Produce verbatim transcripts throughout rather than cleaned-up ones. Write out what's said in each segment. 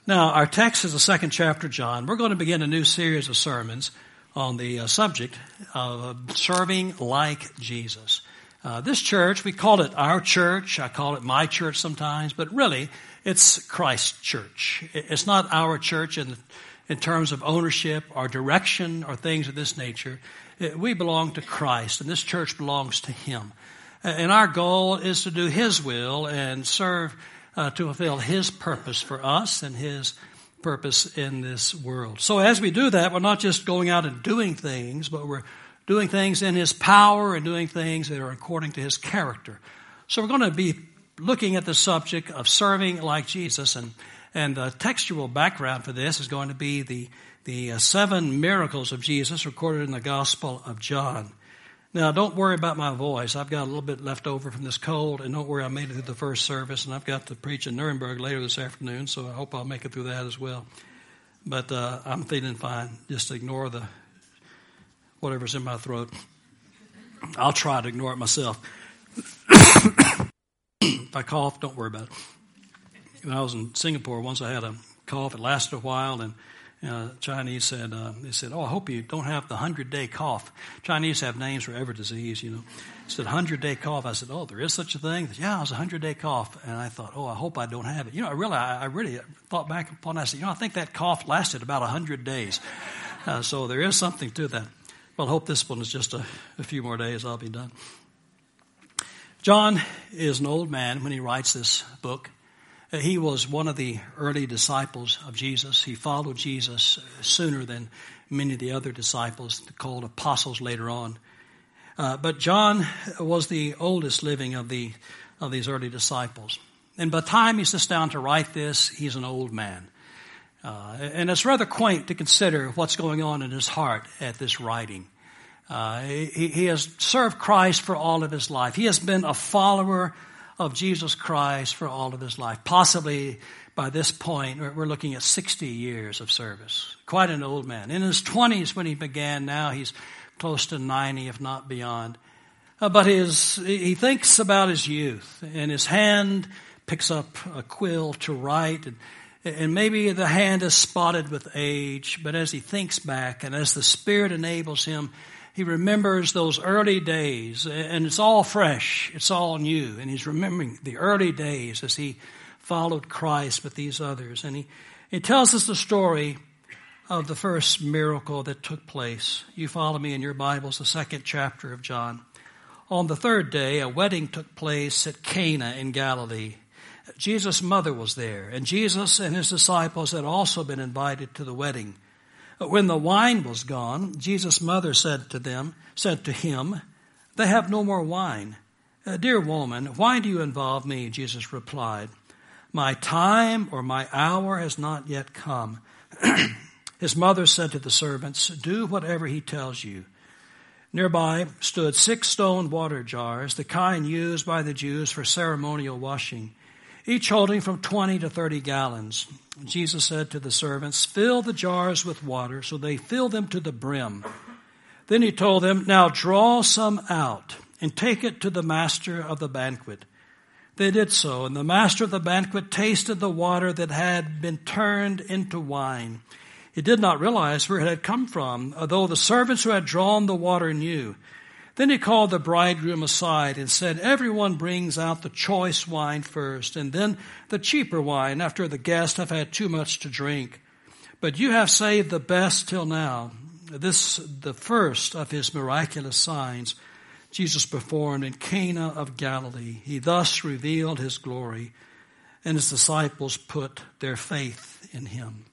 Now, our text is the second chapter of John. We're going to begin a new series of sermons on the uh, subject of serving like Jesus. Uh, this church, we call it our church. I call it my church sometimes, but really, it's Christ's church. It's not our church in, in terms of ownership or direction or things of this nature. It, we belong to Christ, and this church belongs to Him. And our goal is to do His will and serve Uh, to fulfill His purpose for us and His purpose in this world. So as we do that, we're not just going out and doing things, but we're doing things in His power and doing things that are according to His character. So we're going to be looking at the subject of serving like Jesus, and and the textual background for this is going to be the the uh, seven miracles of Jesus recorded in the Gospel of John. Now, don't worry about my voice. I've got a little bit left over from this cold, and don't worry, I made it through the first service, and I've got to preach in Nuremberg later this afternoon, so I hope I'll make it through that as well. But uh, I'm feeling fine. Just ignore the whatever's in my throat. I'll try to ignore it myself. If I cough, don't worry about it. When I was in Singapore, once I had a cough. It lasted a while, and Uh, Chinese said, uh, they said, oh, I hope you don't have the hundred-day cough. Chinese have names for every disease, you know. It said hundred-day cough. I said, oh, there is such a thing? Said, yeah, it was a hundred-day cough. And I thought, oh, I hope I don't have it. You know, I really, I, I really thought back upon it. I said, you know, I think that cough lasted about a hundred days. Uh, so there is something to that. Well, I hope this one is just a, a few more days. I'll be done. John is an old man when he writes this book. He was one of the early disciples of Jesus. He followed Jesus sooner than many of the other disciples, called apostles later on. Uh, but John was the oldest living of the of these early disciples. And by the time he sits down to write this, he's an old man. Uh, and it's rather quaint to consider what's going on in his heart at this writing. Uh, he, he has served Christ for all of his life. He has been a follower of Jesus Christ for all of his life. Possibly by this point, we're looking at sixty years of service. Quite an old man. In his twenties when he began, now he's close to ninety, if not beyond. Uh, but his he thinks about his youth, and his hand picks up a quill to write, and, and maybe the hand is spotted with age, but as he thinks back and as the Spirit enables him, he remembers those early days, and it's all fresh, it's all new, and he's remembering the early days as he followed Christ with these others. And he, he tells us the story of the first miracle that took place. You follow me in your Bibles, the second chapter of John. On the third day, a wedding took place at Cana in Galilee. Jesus' mother was there, and Jesus and his disciples had also been invited to the wedding. When the wine was gone, Jesus' mother said to them, said to him, they have no more wine. Dear woman, why do you involve me? Jesus replied, my time or my hour has not yet come. His mother said to the servants, do whatever he tells you. Nearby stood six stone water jars, the kind used by the Jews for ceremonial washing, each holding from twenty to thirty gallons. Jesus said to the servants, fill the jars with water, so they filled them to the brim. Then he told them, now draw some out and take it to the master of the banquet. They did so, and the master of the banquet tasted the water that had been turned into wine. He did not realize where it had come from, although the servants who had drawn the water knew. Then he called the bridegroom aside and said, everyone brings out the choice wine first, and then the cheaper wine after the guests have had too much to drink. But you have saved the best till now. This, the first of his miraculous signs, Jesus performed in Cana of Galilee. He thus revealed his glory, and his disciples put their faith in him.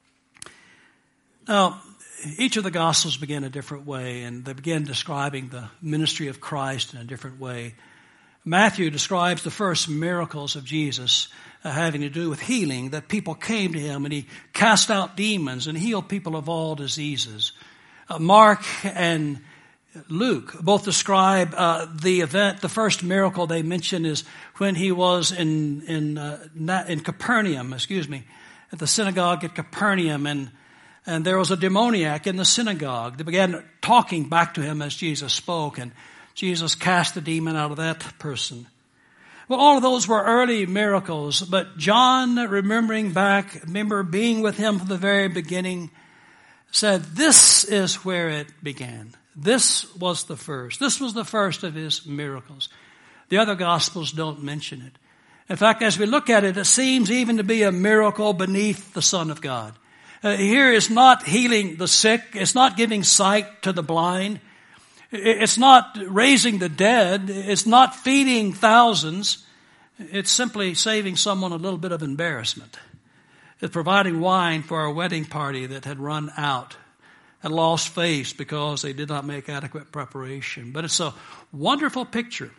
Now, each of the Gospels begin a different way, and they begin describing the ministry of Christ in a different way. Matthew describes the first miracles of Jesus uh, having to do with healing, that people came to him and he cast out demons and healed people of all diseases. Uh, Mark and Luke both describe uh, the event. The first miracle they mention is when he was in in uh, in Capernaum, excuse me, at the synagogue at Capernaum, and And there was a demoniac in the synagogue. They began talking back to him as Jesus spoke, and Jesus cast the demon out of that person. Well, all of those were early miracles, but John, remembering back, remember being with him from the very beginning, said, this is where it began. This was the first. This was the first of his miracles. The other Gospels don't mention it. In fact, as we look at it, it seems even to be a miracle beneath the Son of God. Uh, here is not healing the sick. It's not giving sight to the blind. It's not raising the dead. It's not feeding thousands. It's simply saving someone a little bit of embarrassment. It's providing wine for a wedding party that had run out, had lost face because they did not make adequate preparation. But it's a wonderful picture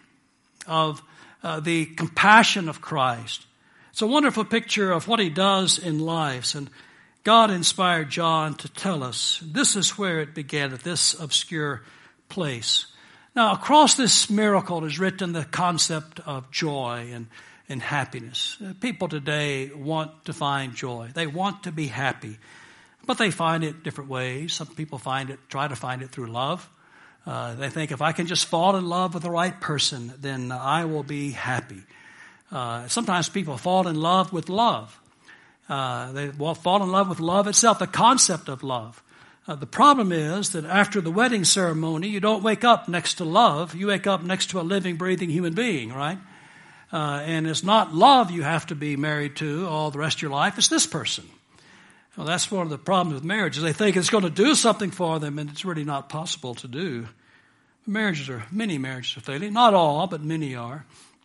of uh, the compassion of Christ. It's a wonderful picture of what he does in lives. And God inspired John to tell us this is where it began, at this obscure place. Now, across this miracle is written the concept of joy and, and happiness. People today want to find joy. They want to be happy, but they find it different ways. Some people find it, try to find it through love. Uh, they think if I can just fall in love with the right person, then I will be happy. Uh, sometimes people fall in love with love. Uh, they will fall in love with love itself, the concept of love. Uh, the problem is that after the wedding ceremony, you don't wake up next to love. You wake up next to a living, breathing human being, right? Uh, and it's not love you have to be married to all the rest of your life. It's this person. Well, that's one of the problems with marriages. They think it's going to do something for them, and it's really not possible to do. Marriages are, many marriages are failing. Not all, but many are.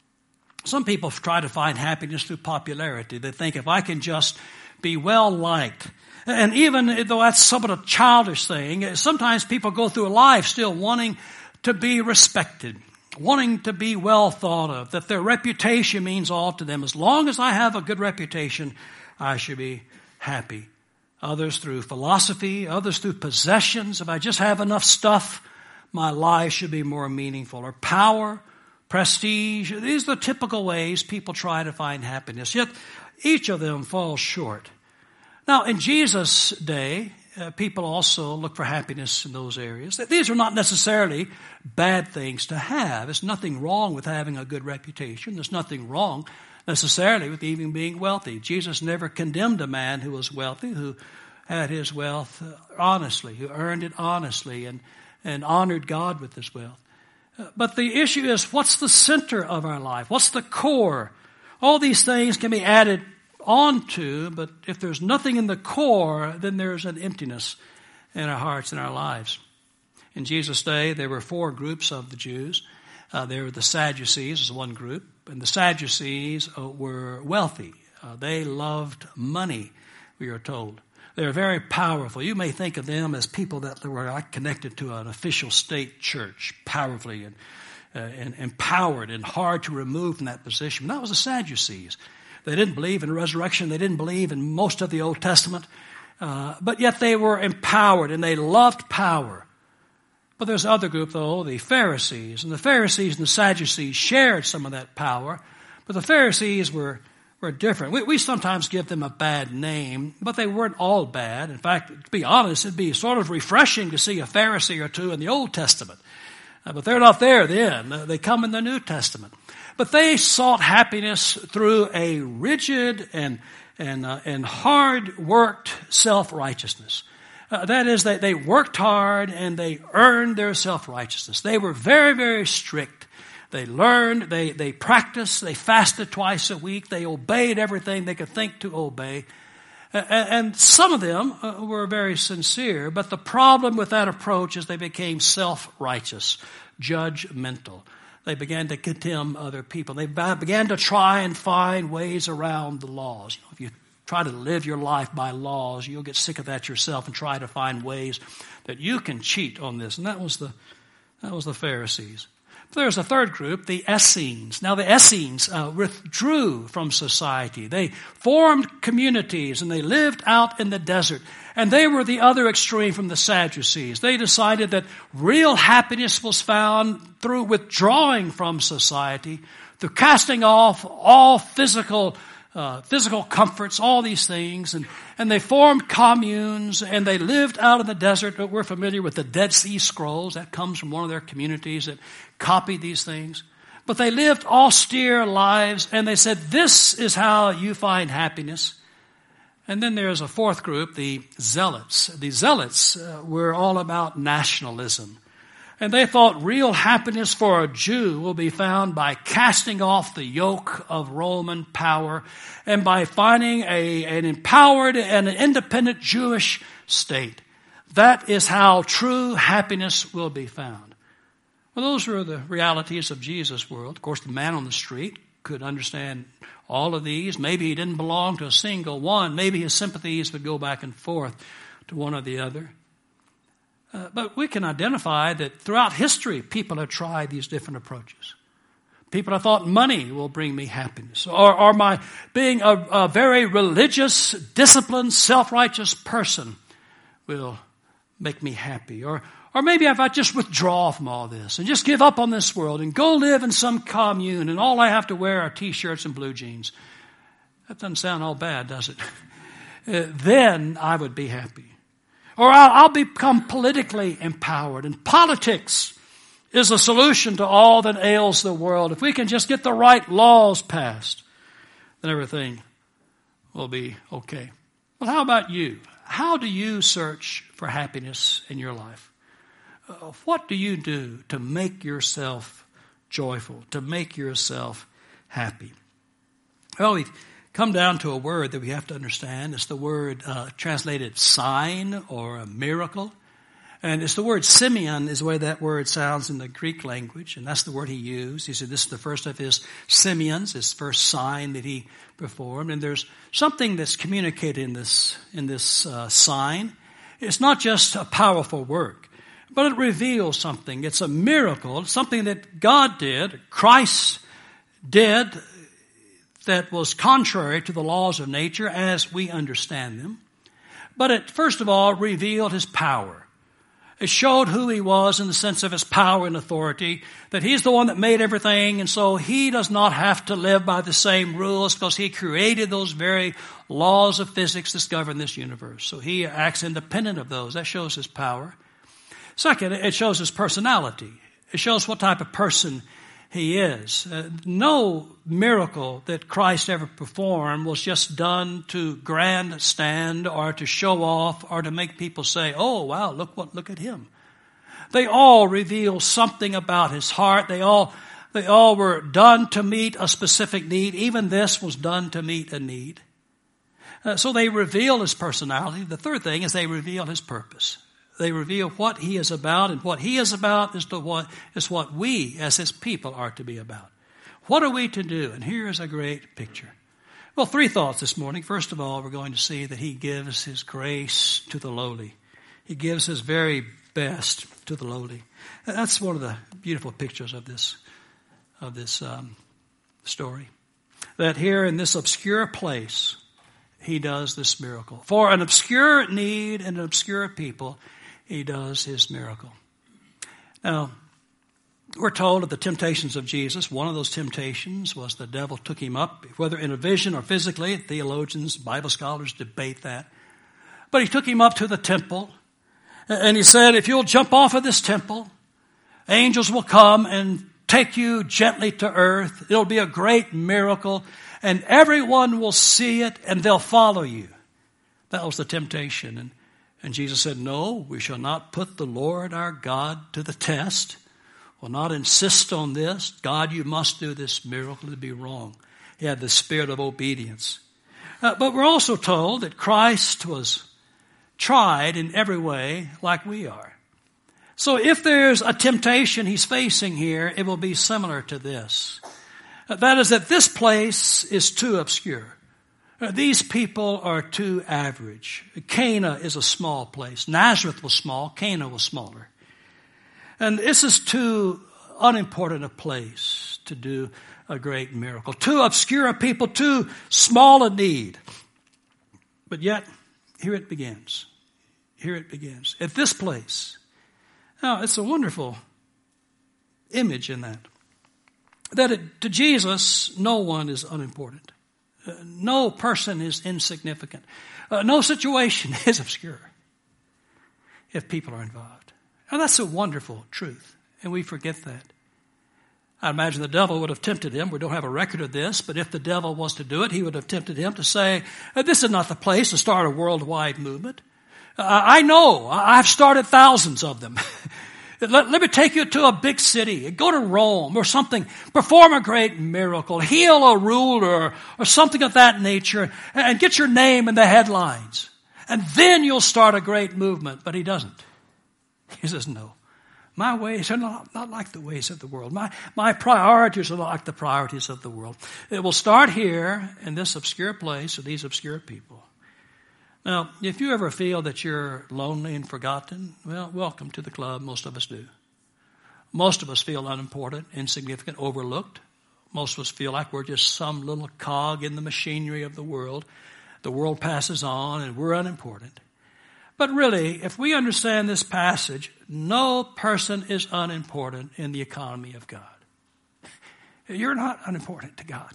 Some people try to find happiness through popularity. They think if I can just be well liked, and even though that's somewhat a childish thing, sometimes people go through life still wanting to be respected, wanting to be well thought of, that their reputation means all to them. As long as I have a good reputation, I should be happy. Others through philosophy, others through possessions. If I just have enough stuff, my life should be more meaningful. Or power, prestige. These are the typical ways people try to find happiness. Yet each of them falls short. Now, in Jesus' day, uh, people also look for happiness in those areas. These are not necessarily bad things to have. There's nothing wrong with having a good reputation. There's nothing wrong necessarily with even being wealthy. Jesus never condemned a man who was wealthy, who had his wealth honestly, who earned it honestly and, and honored God with his wealth. Uh, but the issue is, what's the center of our life? What's the core? All these things can be added onto, but if there's nothing in the core, then there's an emptiness in our hearts and our lives. In Jesus' day, there were four groups of the Jews. Uh, there were the Sadducees, as one group, and the Sadducees uh, were wealthy. Uh, they loved money, we are told. They were very powerful. You may think of them as people that were like connected to an official state church, powerfully and, uh, and empowered and hard to remove from that position. That was the Sadducees. They didn't believe in resurrection. They didn't believe in most of the Old Testament. Uh, but yet they were empowered and they loved power. But there's another group, though, the Pharisees. And the Pharisees and the Sadducees shared some of that power. But the Pharisees were, were different. We, we sometimes give them a bad name, but they weren't all bad. In fact, to be honest, it'd be sort of refreshing to see a Pharisee or two in the Old Testament. Uh, but they're not there then. Uh, they come in the New Testament. But they sought happiness through a rigid and and uh, and hard-worked self-righteousness. Uh, that is, they, they worked hard and they earned their self-righteousness. They were very, very strict. They learned, they, they practiced, they fasted twice a week. They obeyed everything they could think to obey. Uh, and some of them uh, were very sincere. But the problem with that approach is they became self-righteous, judgmental. They began to condemn other people. They began to try and find ways around the laws. You know, if you try to live your life by laws, you'll get sick of that yourself and try to find ways that you can cheat on this. And that was the that was the Pharisees. But there's a third group, the Essenes. Now the Essenes uh, withdrew from society. They formed communities and they lived out in the desert. And they were the other extreme from the Sadducees. They decided that real happiness was found through withdrawing from society, through casting off all physical uh, physical comforts, all these things. And, and they formed communes and they lived out in the desert. We're familiar with the Dead Sea Scrolls. That comes from one of their communities that copied these things. But they lived austere lives, and they said, this is how you find happiness. And then there's a fourth group, the Zealots. The Zealots uh, were all about nationalism. And they thought real happiness for a Jew will be found by casting off the yoke of Roman power and by finding a, an empowered and an independent Jewish state. That is how true happiness will be found. Well, those were the realities of Jesus' world. Of course, the man on the street could understand all of these. Maybe he didn't belong to a single one. Maybe his sympathies would go back and forth to one or the other. Uh, but we can identify that throughout history, people have tried these different approaches. People have thought money will bring me happiness, or, or my being a, a very religious, disciplined, self-righteous person will make me happy. Or, or maybe if I just withdraw from all this and just give up on this world and go live in some commune and all I have to wear are T-shirts and blue jeans. That doesn't sound all bad, does it? Uh, then I would be happy. Or I'll, I'll become politically empowered. And politics is a solution to all that ails the world. If we can just get the right laws passed, then everything will be okay. Well, how about you? How do you search for happiness in your life? Uh, what do you do to make yourself joyful, to make yourself happy? Well, we've come down to a word that we have to understand. It's the word uh, translated sign or a miracle. And it's the word Simeon is the way that word sounds in the Greek language. And that's the word he used. He said this is the first of his Simeons, his first sign that he performed. And there's something that's communicated in this, in this uh, sign. It's not just a powerful work, but it reveals something. It's a miracle. It's something that God did, Christ did, that was contrary to the laws of nature as we understand them. But it, first of all, revealed his power. It showed who he was in the sense of his power and authority, that he's the one that made everything, and so he does not have to live by the same rules because he created those very laws of physics that govern this universe. So he acts independent of those. That shows his power. Second, it shows his personality. It shows what type of person he is. Uh, no miracle that Christ ever performed was just done to grandstand or to show off or to make people say, oh, wow, look what, look at him. They all reveal something about his heart. They all, they all were done to meet a specific need. Even this was done to meet a need. Uh, so they reveal his personality. The third thing is they reveal his purpose. They reveal what he is about, and what he is about is, to what, is what we as his people are to be about. What are we to do? And here is a great picture. Well, three thoughts this morning. First of all, we're going to see that he gives his grace to the lowly. He gives his very best to the lowly. That's one of the beautiful pictures of this, of this um, story. That here in this obscure place, he does this miracle. For an obscure need and an obscure people, he does his miracle. Now, we're told of the temptations of Jesus. One of those temptations was the devil took him up, whether in a vision or physically. Theologians, Bible scholars debate that. But he took him up to the temple, and he said, if you'll jump off of this temple, angels will come and take you gently to earth. It'll be a great miracle, and everyone will see it, and they'll follow you. That was the temptation. And And Jesus said, no, we shall not put the Lord our God to the test. We'll not insist on this. God, you must do this miracle. It'd be wrong. He had the spirit of obedience. Uh, but we're also told that Christ was tried in every way like we are. So if there's a temptation he's facing here, it will be similar to this. Uh, that is that this place is too obscure. These people are too average. Cana is a small place. Nazareth was small. Cana was smaller. And this is too unimportant a place to do a great miracle. Too obscure a people, too small a need. But yet, here it begins. Here it begins. At this place. Now, it's a wonderful image in that. That it, to Jesus, no one is unimportant. Uh, no person is insignificant. Uh, no situation is obscure if people are involved. Now that's a wonderful truth, and we forget that. I imagine the devil would have tempted him. We don't have a record of this, but if the devil was to do it, he would have tempted him to say, this is not the place to start a worldwide movement. Uh, I know. I've started thousands of them. let, let me take you to a big city. Go to Rome or something. Perform a great miracle. Heal a ruler or something of that nature and get your name in the headlines. And then you'll start a great movement. But he doesn't. He says, no. My ways are not, not like the ways of the world. My, my priorities are not like the priorities of the world. It will start here in this obscure place with these obscure people. Now, if you ever feel that you're lonely and forgotten, well, welcome to the club. Most of us do. Most of us feel unimportant, insignificant, overlooked. Most of us feel like we're just some little cog in the machinery of the world. The world passes on and we're unimportant. But really, if we understand this passage, no person is unimportant in the economy of God. You're not unimportant to God.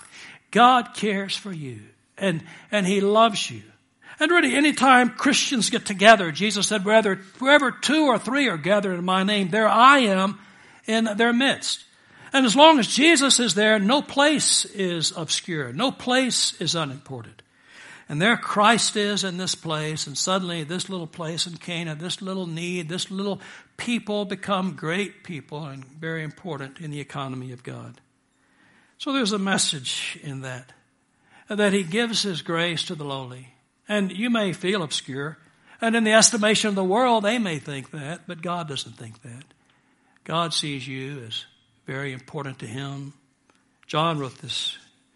God cares for you, and, and He loves you. And really, anytime Christians get together, Jesus said, whether wherever two or three are gathered in my name, there I am in their midst. And as long as Jesus is there, no place is obscure. No place is unimportant. And there Christ is in this place, and suddenly this little place in Cana, this little need, this little people become great people and very important in the economy of God. So there's a message in that, that He gives His grace to the lowly. And you may feel obscure, and in the estimation of the world, they may think that, but God doesn't think that. God sees you as very important to Him. John wrote this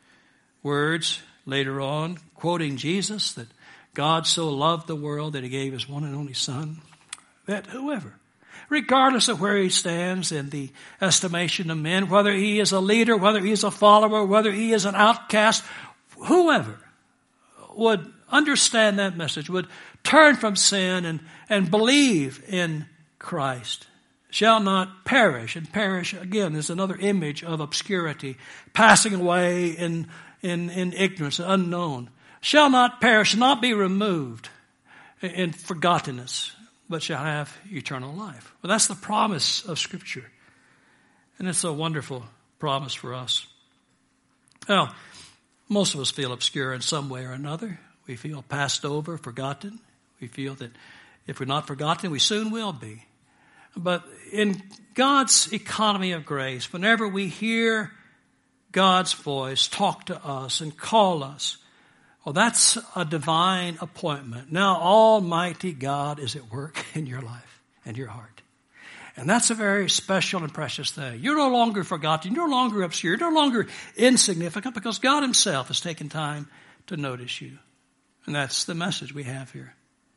words later on, quoting Jesus, that God so loved the world that He gave His one and only Son, that whoever, regardless of where he stands in the estimation of men, whether he is a leader, whether he is a follower, whether he is an outcast, whoever would understand that message, would turn from sin and, and believe in Christ, shall not perish. And perish, again, is another image of obscurity, passing away in In, in ignorance, unknown, shall not perish, not be removed in forgottenness, but shall have eternal life. Well, that's the promise of Scripture. And it's a wonderful promise for us. Well, most of us feel obscure in some way or another. We feel passed over, forgotten. We feel that if we're not forgotten, we soon will be. But in God's economy of grace, whenever we hear God's voice talk to us and call us, well, that's a divine appointment. Now Almighty God is at work in your life and your heart. And that's a very special and precious thing. You're no longer forgotten. You're no longer obscure. You're no longer insignificant, because God Himself has taken time to notice you. And that's the message we have here.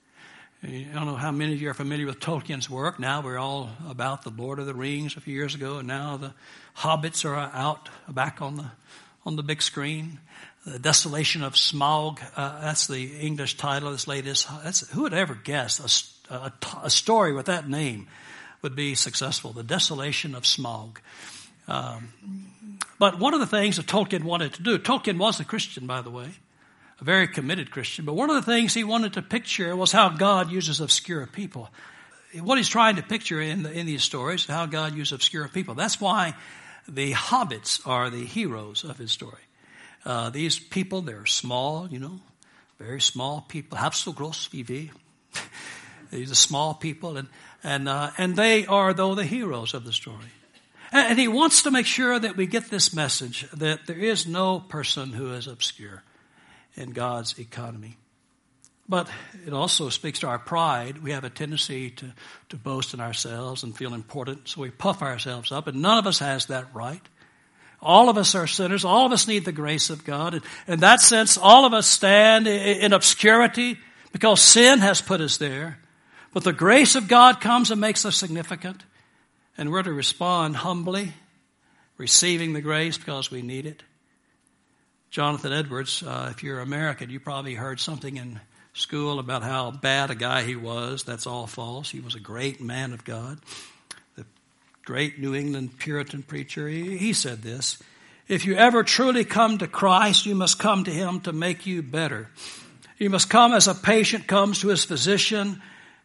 I don't know how many of you are familiar with Tolkien's work. Now we're all about the Lord of the Rings a few years ago, and now the Hobbits are out back on the on the big screen. The Desolation of Smaug, uh, that's the English title of this latest. That's, who would ever guess a, a, a story with that name would be successful? The Desolation of Smaug. Um, but one of the things that Tolkien wanted to do, Tolkien was a Christian, by the way, a very committed Christian, but one of the things he wanted to picture was how God uses obscure people. What he's trying to picture in, the, in these stories is how God uses obscure people. That's why the hobbits are the heroes of his story. Uh, these people, they're small, you know, very small people. Halb so groß wie wir. These are small people, and and uh, and they are, though, the heroes of the story. And, and he wants to make sure that we get this message, that there is no person who is obscure in God's economy. But it also speaks to our pride. We have a tendency to, to boast in ourselves and feel important, so we puff ourselves up, and none of us has that right. All of us are sinners. All of us need the grace of God. And in that sense, all of us stand in obscurity because sin has put us there. But the grace of God comes and makes us significant, and we're to respond humbly, receiving the grace because we need it. Jonathan Edwards, uh, if you're American, you probably heard something in school about how bad a guy he was. That's all false. He was a great man of God, the great New England Puritan preacher. He, he said this: if you ever truly come to Christ, you must come to Him to make you better. You must come as a patient comes to his physician,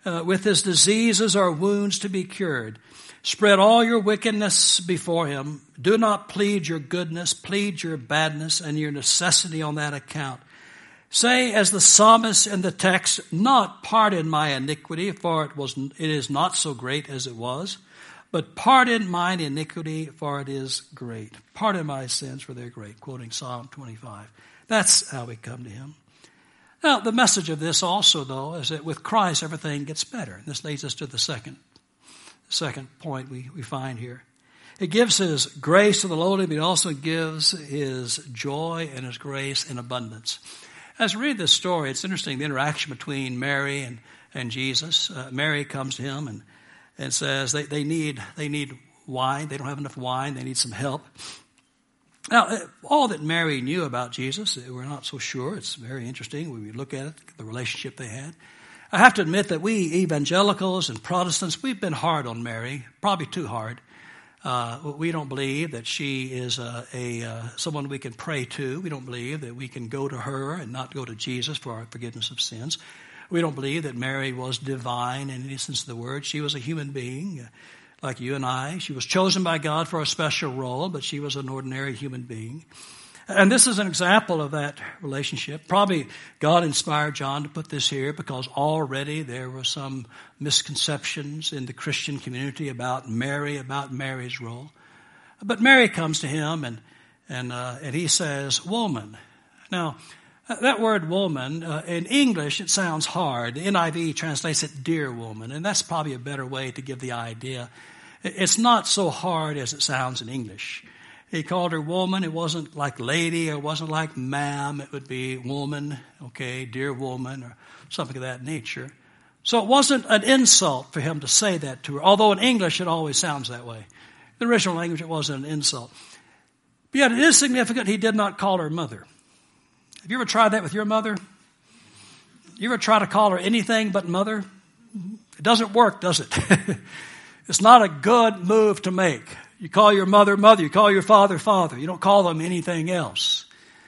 Uh, with his diseases or wounds to be cured. Spread all your wickedness before him. Do not plead your goodness, plead your badness and your necessity on that account. Say as the psalmist in the text, not pardon my iniquity, for it was it is not so great as it was, but pardon mine iniquity, for it is great. Pardon my sins, for they're great, quoting Psalm twenty-five. That's how we come to him. Now, the message of this also, though, is that with Christ, everything gets better. And this leads us to the second, second point we, we find here. It gives his grace to the lowly, but it also gives his joy and his grace in abundance. As we read this story, it's interesting, the interaction between Mary and, and Jesus. Uh, Mary comes to him and, and says they, they need they need wine. They don't have enough wine. They need some help. Now, all that Mary knew about Jesus, we're not so sure. It's very interesting when we look at it, the relationship they had. I have to admit that we evangelicals and Protestants, we've been hard on Mary, probably too hard. Uh, we don't believe that she is a, a uh, someone we can pray to. We don't believe that we can go to her and not go to Jesus for our forgiveness of sins. We don't believe that Mary was divine in any sense of the word. She was a human being. Uh, Like you and I. She was chosen by God for a special role, but she was an ordinary human being. And this is an example of that relationship. Probably God inspired John to put this here because already there were some misconceptions in the Christian community about Mary, about Mary's role. But Mary comes to him and and uh, and he says, woman. Now, that word woman, uh, in English, it sounds hard. The N I V translates it dear woman, and that's probably a better way to give the idea. It's not so hard as it sounds in English. He called her woman. It wasn't like lady or wasn't like ma'am. It would be woman, okay, dear woman, or something of that nature. So it wasn't an insult for him to say that to her, although in English it always sounds that way. In the original language, it wasn't an insult. But yet it is significant he did not call her mother. Have you ever tried that with your mother? You ever try to call her anything but mother? It doesn't work, does it? It's not a good move to make. You call your mother, mother. You call your father, father. You don't call them anything else.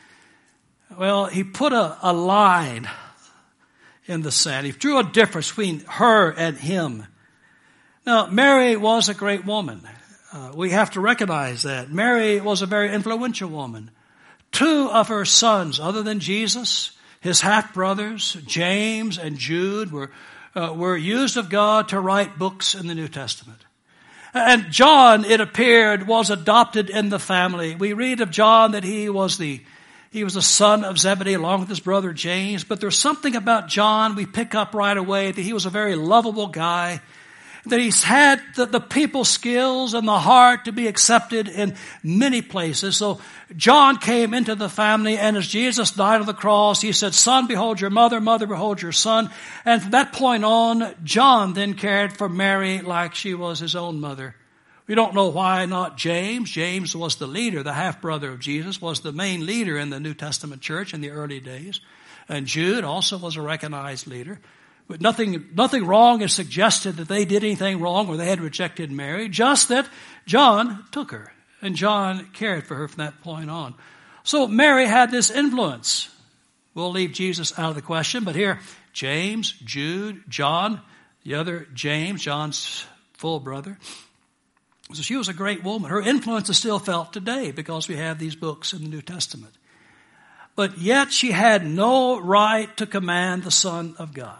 Well, he put a, a line in the sand. He drew a difference between her and him. Now, Mary was a great woman. Uh, we have to recognize that. Mary was a very influential woman. Two of her sons, other than Jesus, his half-brothers, James and Jude, were Uh, were used of God to write books in the New Testament. And John, it appeared, was adopted in the family. We read of John that he was the he was the son of Zebedee along with his brother James. But there's something about John we pick up right away, that he was a very lovable guy, that he's had the, the people skills and the heart to be accepted in many places. So John came into the family, and as Jesus died on the cross, he said, son, behold your mother, mother, behold your son. And from that point on, John then cared for Mary like she was his own mother. We don't know why not James. James was the leader, the half-brother of Jesus, was the main leader in the New Testament church in the early days. And Jude also was a recognized leader. But nothing, nothing wrong is suggested that they did anything wrong or they had rejected Mary, just that John took her and John cared for her from that point on. So Mary had this influence. We'll leave Jesus out of the question, but here, James, Jude, John, the other James, John's full brother. So she was a great woman. Her influence is still felt today because we have these books in the New Testament. But yet she had no right to command the Son of God.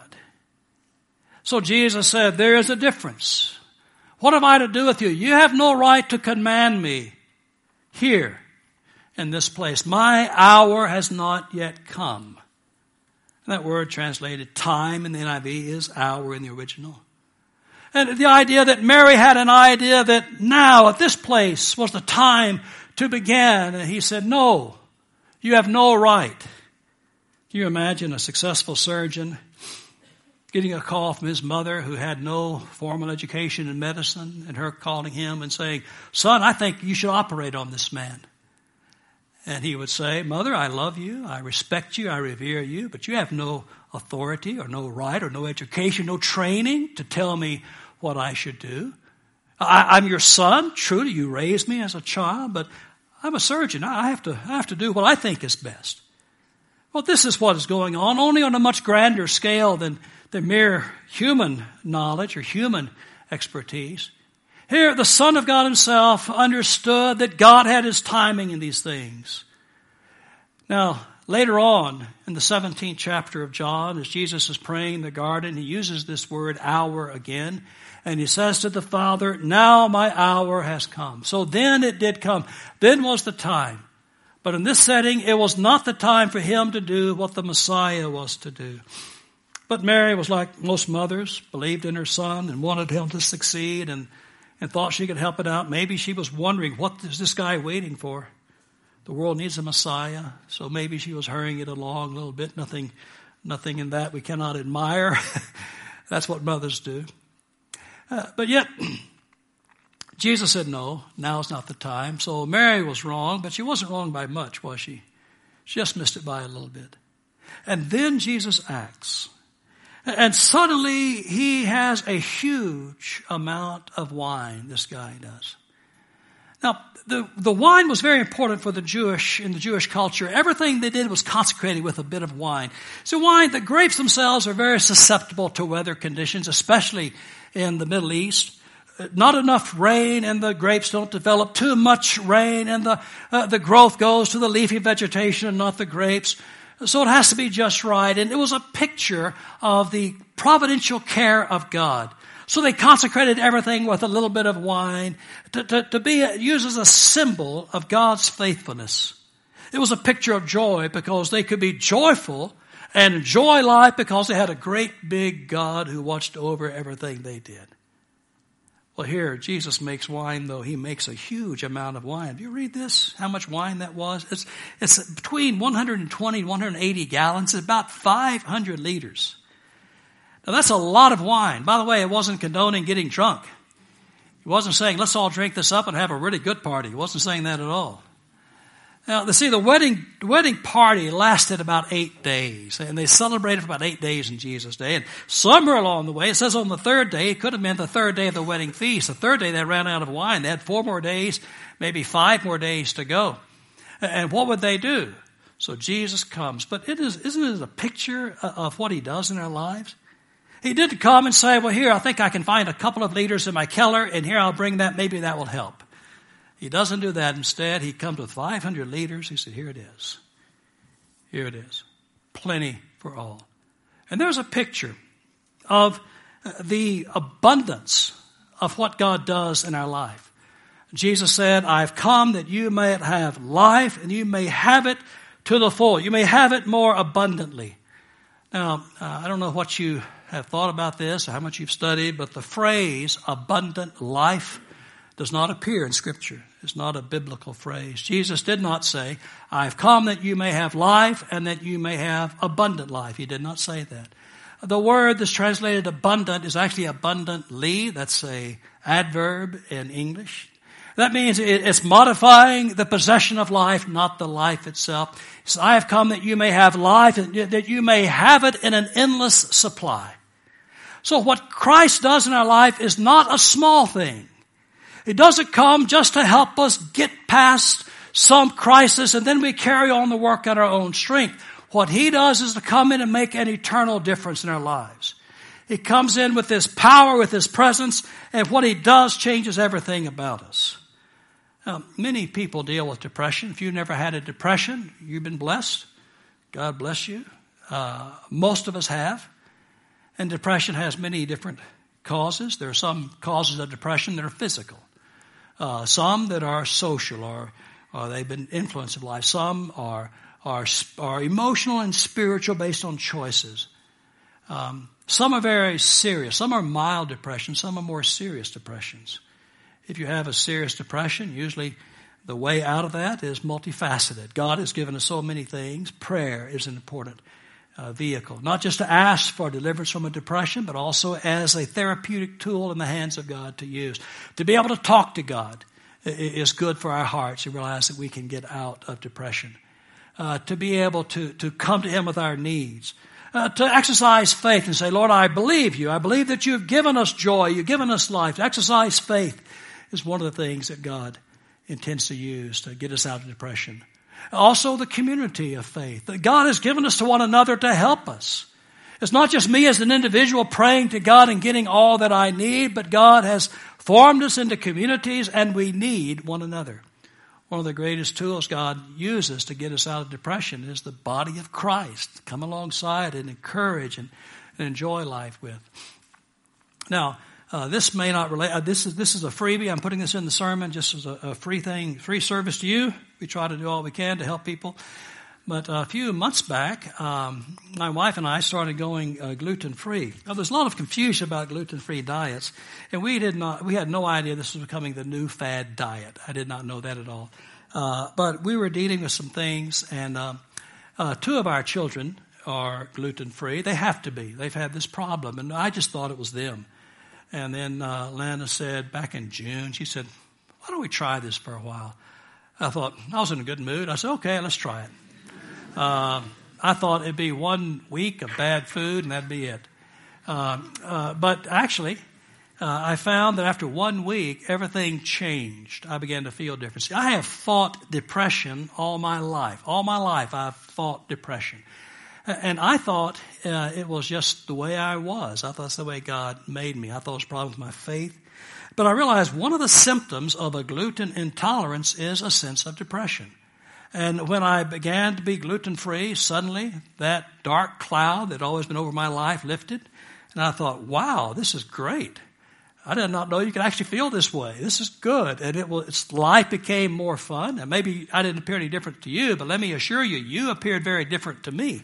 So Jesus said, there is a difference. What am I to do with you? You have no right to command me here in this place. My hour has not yet come. And that word translated time in the N I V is hour in the original. And the idea that Mary had an idea that now at this place was the time to begin. And he said, no, you have no right. Can you imagine a successful surgeon getting a call from his mother who had no formal education in medicine, and her calling him and saying, son, I think you should operate on this man. And he would say, mother, I love you, I respect you, I revere you, but you have no authority or no right or no education, no training to tell me what I should do. I, I'm your son. Truly, you raised me as a child, but I'm a surgeon. I have to, I have to do what I think is best. Well, this is what is going on, only on a much grander scale than the mere human knowledge or human expertise. Here, the Son of God himself understood that God had his timing in these things. Now, later on in the seventeenth chapter of John, as Jesus is praying in the garden, he uses this word hour again. And he says to the Father, now my hour has come. So then it did come. Then was the time. But in this setting, it was not the time for him to do what the Messiah was to do. But Mary was like most mothers, believed in her son and wanted him to succeed and, and thought she could help it out. Maybe she was wondering, what is this guy waiting for? The world needs a Messiah. So maybe she was hurrying it along a little bit. Nothing, nothing in that we cannot admire. That's what mothers do. Uh, but yet, Jesus said, no, now is not the time. So Mary was wrong, but she wasn't wrong by much, was she? She just missed it by a little bit. And then Jesus acts. And suddenly he has a huge amount of wine, this guy does. Now, the, the wine was very important for the Jewish, in the Jewish culture. Everything they did was consecrated with a bit of wine. So wine, the grapes themselves are very susceptible to weather conditions, especially in the Middle East. Not enough rain and the grapes don't develop. Too much rain and the, uh, the growth goes to the leafy vegetation and not the grapes. So it has to be just right. And it was a picture of the providential care of God. So they consecrated everything with a little bit of wine to, to, to be used as a symbol of God's faithfulness. It was a picture of joy because they could be joyful and enjoy life because they had a great big God who watched over everything they did. Well, here, Jesus makes wine, though. He makes a huge amount of wine. Do you read this? How much wine that was? It's, it's between one hundred twenty and one hundred eighty gallons. It's about five hundred liters. Now, that's a lot of wine. By the way, it wasn't condoning getting drunk. He wasn't saying, let's all drink this up and have a really good party. He wasn't saying that at all. Now, see, the wedding, wedding party lasted about eight days, and they celebrated for about eight days in Jesus' day. And somewhere along the way, it says on the third day, it could have meant the third day of the wedding feast. The third day, they ran out of wine. They had four more days, maybe five more days to go. And what would they do? So Jesus comes. But it is, isn't it a picture of what he does in our lives? He didn't come and say, well, here, I think I can find a couple of liters in my cellar, and here I'll bring that. Maybe that will help. He doesn't do that. Instead, he comes with five hundred liters. He said, here it is. Here it is. Plenty for all. And there's a picture of the abundance of what God does in our life. Jesus said, I've come that you may have life and you may have it to the full. You may have it more abundantly. Now, uh, I don't know what you have thought about this or how much you've studied, but the phrase abundant life does not appear in Scripture. It's not a biblical phrase. Jesus did not say, I've come that you may have life and that you may have abundant life. He did not say that. The word that's translated abundant is actually abundantly. That's a adverb in English. That means it's modifying the possession of life, not the life itself. He says, I have come that you may have life and that you may have it in an endless supply. So what Christ does in our life is not a small thing. It doesn't come just to help us get past some crisis and then we carry on the work at our own strength. What he does is to come in and make an eternal difference in our lives. He comes in with his power, with his presence, and what he does changes everything about us. Now, many people deal with depression. If you've never had a depression, you've been blessed. God bless you. Uh, most of us have. And depression has many different causes. There are some causes of depression that are physical. Uh, some that are social or, or they've been influenced of life. Some are, are, are emotional and spiritual based on choices. Um, some are very serious. Some are mild depression. Some are more serious depressions. If you have a serious depression, usually the way out of that is multifaceted. God has given us so many things. Prayer is an important uh, vehicle. Not just to ask for deliverance from a depression, but also as a therapeutic tool in the hands of God to use. To be able to talk to God is good for our hearts to realize that we can get out of depression. Uh, to be able to, to come to him with our needs. Uh, to exercise faith and say, Lord, I believe you. I believe that you've given us joy. You've given us life. To exercise faith is one of the things that God intends to use to get us out of depression. Also the community of faith that God has given us to one another to help us. It's not just me as an individual praying to God and getting all that I need, but God has formed us into communities and we need one another. One of the greatest tools God uses to get us out of depression is the body of Christ. Come alongside and encourage and, and enjoy life with. Now, uh, this may not relate. Uh, this is this is a freebie. I'm putting this in the sermon just as a, a free thing, free service to you. We try to do all we can to help people. But a few months back, um, my wife and I started going uh, gluten-free. Now, there's a lot of confusion about gluten-free diets, and we did not. We had no idea this was becoming the new fad diet. I did not know that at all. Uh, but we were dealing with some things, and uh, uh, two of our children are gluten-free. They have to be. They've had this problem, and I just thought it was them. And then uh, Lana said back in June, she said, "Why don't we try this for a while?" I thought, I was in a good mood. I said, "Okay, let's try it." Uh, I thought it'd be one week of bad food and that'd be it. Uh, uh, but actually, uh, I found that after one week, everything changed. I began to feel different. See, I have fought depression all my life. All my life I've fought depression. And I thought uh, it was just the way I was. I thought that's the way God made me. I thought it was a problem with my faith. But I realized one of the symptoms of a gluten intolerance is a sense of depression. And when I began to be gluten-free, suddenly that dark cloud that had always been over my life lifted. And I thought, wow, this is great. I did not know you could actually feel this way. This is good. And it was, life became more fun. And maybe I didn't appear any different to you, but let me assure you, you appeared very different to me.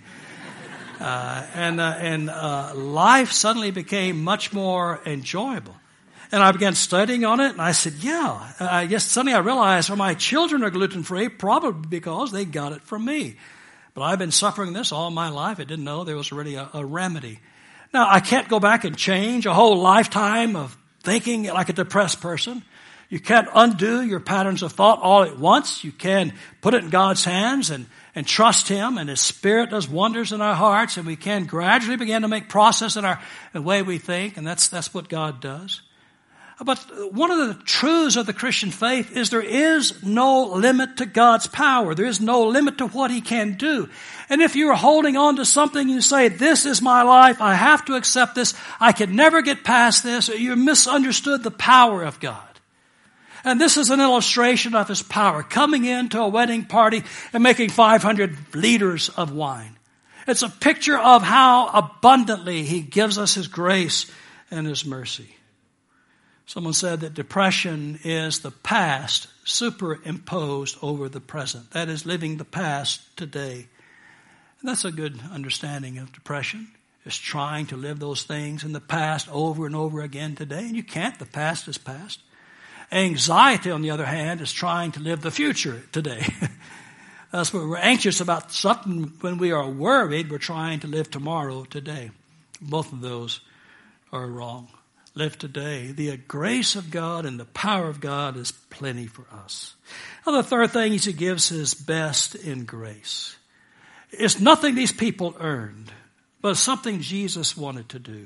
Uh, and uh, and uh, life suddenly became much more enjoyable. And I began studying on it, and I said, yeah, I guess suddenly I realized, well, my children are gluten-free, probably because they got it from me. But I've been suffering this all my life. I didn't know there was really a, a remedy. Now, I can't go back and change a whole lifetime of thinking like a depressed person. You can't undo your patterns of thought all at once. You can put it in God's hands and, and trust Him, and His Spirit does wonders in our hearts, and we can gradually begin to make progress in our the way we think, and that's that's what God does. But one of the truths of the Christian faith is there is no limit to God's power. There is no limit to what He can do. And if you're holding on to something and you say, this is my life, I have to accept this, I can never get past this, you misunderstood the power of God. And this is an illustration of His power, coming into a wedding party and making five hundred liters of wine. It's a picture of how abundantly He gives us His grace and His mercy. Someone said that depression is the past superimposed over the present. That is living the past today. And that's a good understanding of depression. It's trying to live those things in the past over and over again today. And you can't. The past is past. Anxiety, on the other hand, is trying to live the future today. That's when we're anxious about something. When we are worried, we're trying to live tomorrow today. Both of those are wrong. Live today. The grace of God and the power of God is plenty for us. Now, the third thing is He gives His best in grace. It's nothing these people earned, but something Jesus wanted to do.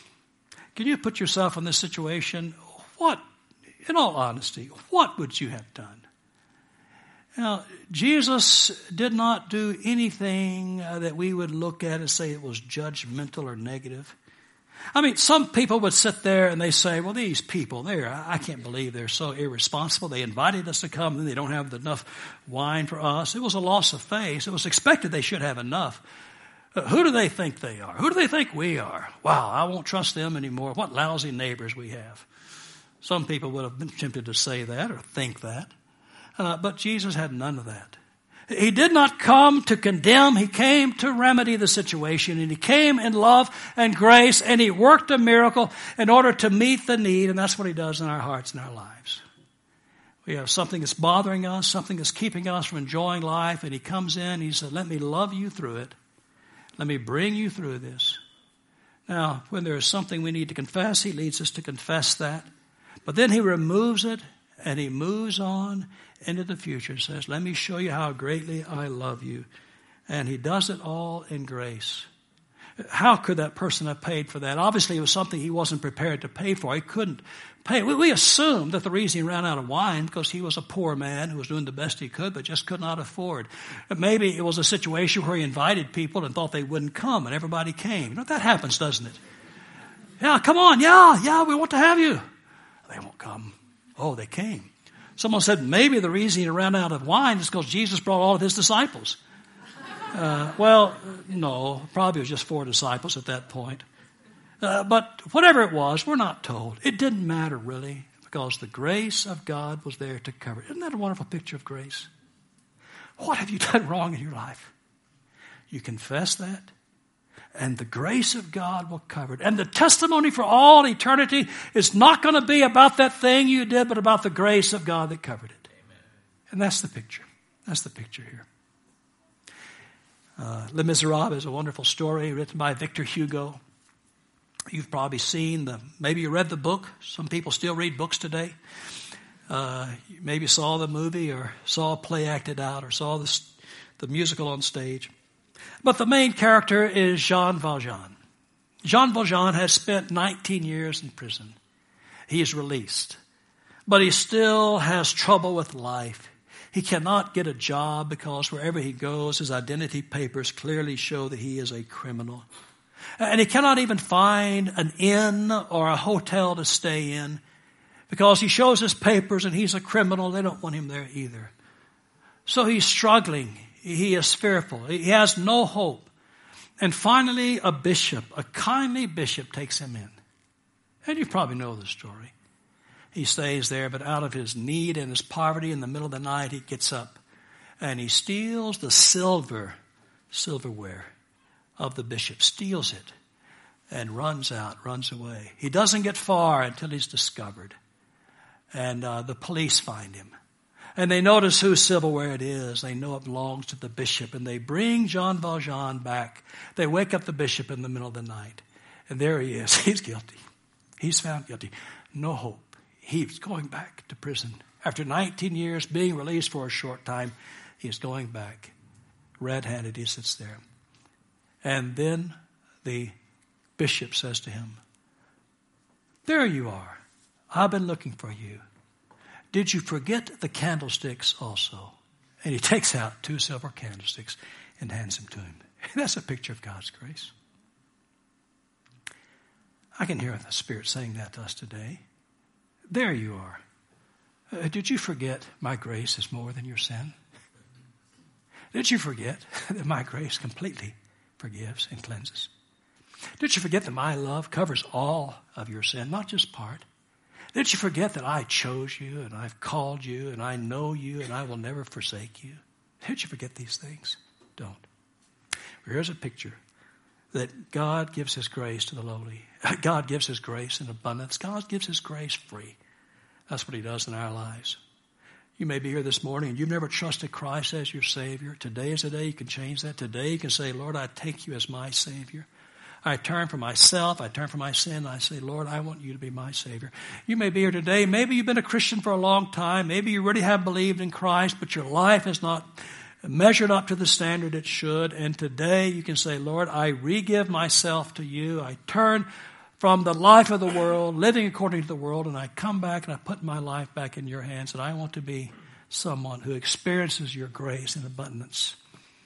Can you put yourself in this situation? What, in all honesty, what would you have done? Now, Jesus did not do anything that we would look at and say it was judgmental or negative. I mean, some people would sit there and they say, well, these people, they're, I can't believe they're so irresponsible. They invited us to come and they don't have enough wine for us. It was a loss of faith. It was expected they should have enough. Uh, who do they think they are? Who do they think we are? Wow, I won't trust them anymore. What lousy neighbors we have. Some people would have been tempted to say that or think that. Uh, but Jesus had none of that. He did not come to condemn. He came to remedy the situation. And He came in love and grace. And He worked a miracle in order to meet the need. And that's what He does in our hearts and our lives. We have something that's bothering us, something that's keeping us from enjoying life. And He comes in. He said, let me love you through it. Let me bring you through this. Now, when there is something we need to confess, He leads us to confess that. But then He removes it. And He moves on into the future, says, let me show you how greatly I love you. And He does it all in grace. How could that person have paid for that? Obviously, it was something he wasn't prepared to pay for. He couldn't pay. We, we assumed that the reason he ran out of wine because he was a poor man who was doing the best he could, but just could not afford. Maybe it was a situation where he invited people and thought they wouldn't come, and everybody came. You know, that happens, doesn't it? Yeah, come on. Yeah, yeah, we want to have you. They won't come. Oh, they came. Someone said maybe the reason he ran out of wine is because Jesus brought all of his disciples. Uh, well, no, probably it was just four disciples at that point. Uh, but whatever it was, we're not told. It didn't matter really because the grace of God was there to cover it. Isn't that a wonderful picture of grace? What have you done wrong in your life? You confess that, and the grace of God will cover it. And the testimony for all eternity is not going to be about that thing you did, but about the grace of God that covered it. Amen. And that's the picture. That's the picture here. Uh, Les Miserables is a wonderful story written by Victor Hugo. You've probably seen the, maybe you read the book. Some people still read books today. Uh, you maybe saw the movie or saw a play acted out or saw this, the musical on stage. But the main character is Jean Valjean. Jean Valjean has spent nineteen years in prison. He is released, but he still has trouble with life. He cannot get a job because wherever he goes, his identity papers clearly show that he is a criminal. And he cannot even find an inn or a hotel to stay in because he shows his papers and he's a criminal. They don't want him there either. So he's struggling. He is fearful. He has no hope. And finally, a bishop, a kindly bishop, takes him in. And you probably know the story. He stays there, but out of his need and his poverty, in the middle of the night, he gets up and he steals the silver, silverware of the bishop, steals it, and runs out, runs away. He doesn't get far until he's discovered. And uh, the police find him. And they notice whose silverware it is. They know it belongs to the bishop. And they bring Jean Valjean back. They wake up the bishop in the middle of the night. And there he is. He's guilty. He's found guilty. No hope. He's going back to prison. After nineteen years, being released for a short time, he's going back. Red-handed, he sits there. And then the bishop says to him, "There you are. I've been looking for you. Did you forget the candlesticks also?" And he takes out two silver candlesticks and hands them to him. That's a picture of God's grace. I can hear the Spirit saying that to us today. There you are. Uh, did you forget my grace is more than your sin? Did you forget that my grace completely forgives and cleanses? Did you forget that my love covers all of your sin, not just part? Did you forget that I chose you and I've called you and I know you and I will never forsake you? Did you forget these things? Don't. Here's a picture that God gives his grace to the lowly. God gives his grace in abundance. God gives his grace free. That's what he does in our lives. You may be here this morning and you've never trusted Christ as your Savior. Today is the day you can change that. Today you can say, "Lord, I take you as my Savior. I turn from myself. I turn from my sin. And I say, Lord, I want you to be my Savior." You may be here today. Maybe you've been a Christian for a long time. Maybe you really have believed in Christ, but your life has not measured up to the standard it should. And today you can say, "Lord, I re-give myself to you. I turn from the life of the world, living according to the world, and I come back and I put my life back in your hands, and I want to be someone who experiences your grace in abundance."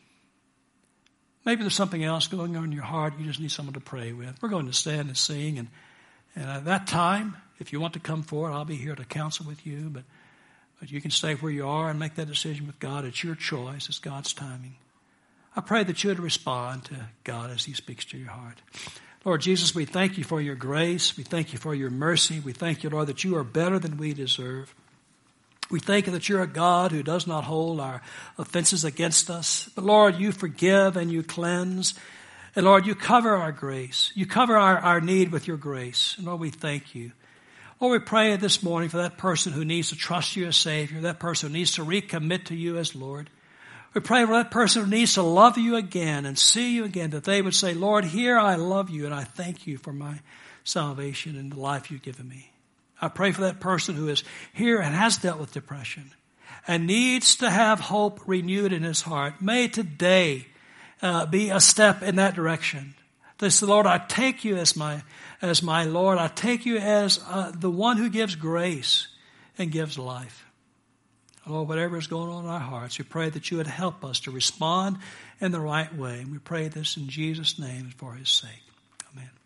Maybe there's something else going on in your heart you just need someone to pray with. We're going to stand and sing, and, and at that time, if you want to come forward, I'll be here to counsel with you, but, but you can stay where you are and make that decision with God. It's your choice. It's God's timing. I pray that you would respond to God as he speaks to your heart. Lord Jesus, we thank you for your grace. We thank you for your mercy. We thank you, Lord, that you are better than we deserve. We thank you that you're a God who does not hold our offenses against us. But Lord, you forgive and you cleanse. And Lord, you cover our grace. You cover our, our need with your grace. And Lord, we thank you. Lord, we pray this morning for that person who needs to trust you as Savior, that person who needs to recommit to you as Lord. We pray for that person who needs to love you again and see you again, that they would say, "Lord, here I love you and I thank you for my salvation and the life you've given me." I pray for that person who is here and has dealt with depression and needs to have hope renewed in his heart. May today uh, be a step in that direction, They say, Lord, I take you as my, as my Lord. I take you as uh, the one who gives grace and gives life. Lord, whatever is going on in our hearts, we pray that you would help us to respond in the right way. And we pray this in Jesus' name and for his sake. Amen.